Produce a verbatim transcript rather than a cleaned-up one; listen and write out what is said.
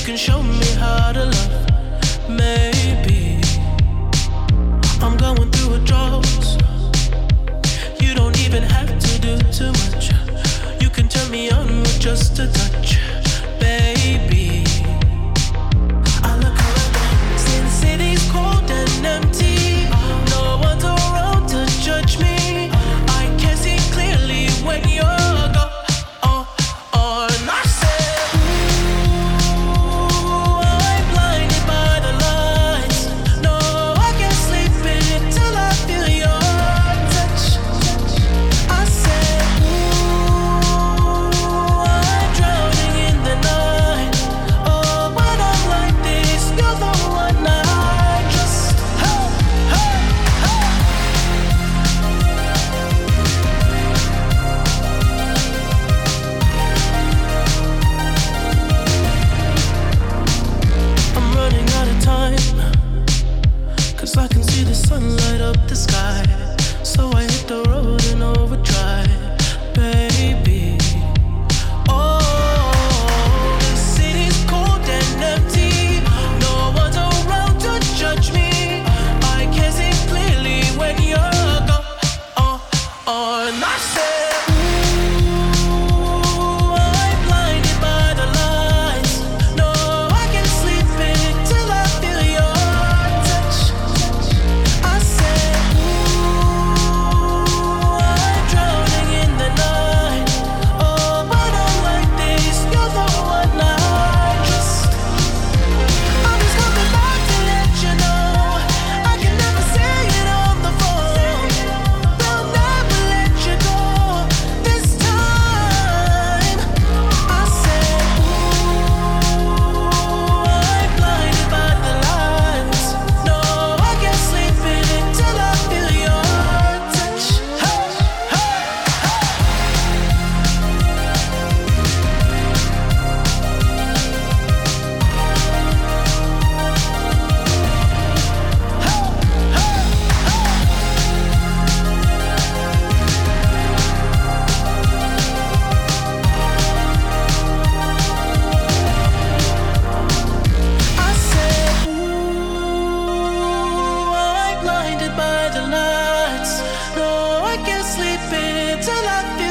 can show me how to love. Maybe I'm going through a drought. You don't even have to do too much. You can turn me on with just a touch, baby. I look around, see the city's cold and empty. No one's around to judge me. I can see clearly when you're gone. Oh, oh, and I said, ooh, I'm blinded by the lights. No, I can't sleep until I feel your touch. I said, ooh, I'm drowning in the night. Oh, when I'm like this, you're the one I trust. Hey, hey, hey. I'm running out of time, 'cause I can see the sun light up the sky. So I hit the road in overdrive, baby. Oh, the city's cold and empty. No one's around to judge me. I can see clearly when you're gone. Oh, oh, and I said, ooh, I'm blinded by the lights. No, I can't sleep until I feel your touch. I said, ooh, I'm drowning in the night. Oh, when I'm like this, you're the one I trust. I'm just coming back to let you know I can never say it on the phone. They'll never let you go this time. I said, ooh, I'm blinded by the lights. No, I can't sleep until I feel your touch. Hey, hey, I said, ooh, I'm blinded by the lights. No, I can't sleep until I feel